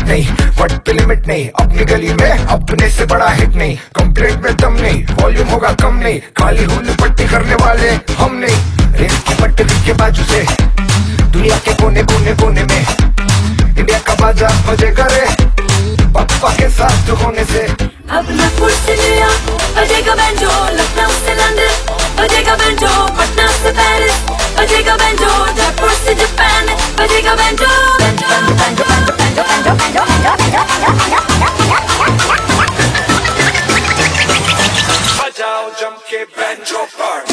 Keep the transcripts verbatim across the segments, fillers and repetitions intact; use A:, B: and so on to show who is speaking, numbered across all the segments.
A: नहीं, बट पे लिमिट नहीं, अपनी गली में अपने से बड़ा हिट नहीं, कंप्लेंट में दम नहीं, वॉल्यूम होगा कम नहीं, खाली हुल पट्टी करने वाले हम नहीं, रेल की पटरी के बाजू से दुनिया के कोने कोने कोने में इंडिया का बाजार बजेगा रे पप्पा के साथ होने से।
B: अब नागपुर से न्यूयॉर्क बजेगा बैंजो, लखनऊ से लंदन बजेगा बैंजो, पटना से पेरिस बजेगा बैंजो, जयपुर से जापान बजेगा बैंजो। बजाओ जम के बैंजो पार्टी।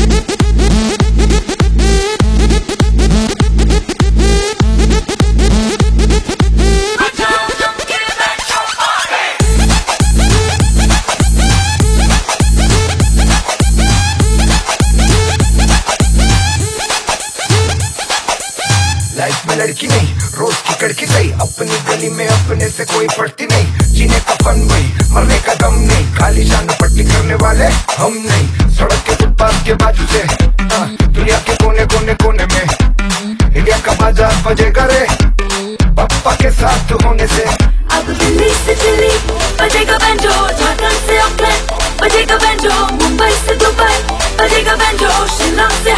A: लाइफ में लड़की नहीं, रोज की कड़की गई, अपनी गली में अपने से कोई पड़ती नहीं, जीने का फन वही, मरने का दम नहीं, खाली जान पट्टी करने वाले हम नहीं, सड़क के फुटपाथ के बाजू से आ, दुनिया के कोने कोने कोने में इंडिया का बाजार बजेगा रे पप्पा के साथ होने से।
B: अब दिल्ली से दिल्ली बजेगा बैंजो, झारखंड से ऑकलैंड बजेगा बैंजो, मुंबई से दुबई बजेगा बैंजो, शिलांग से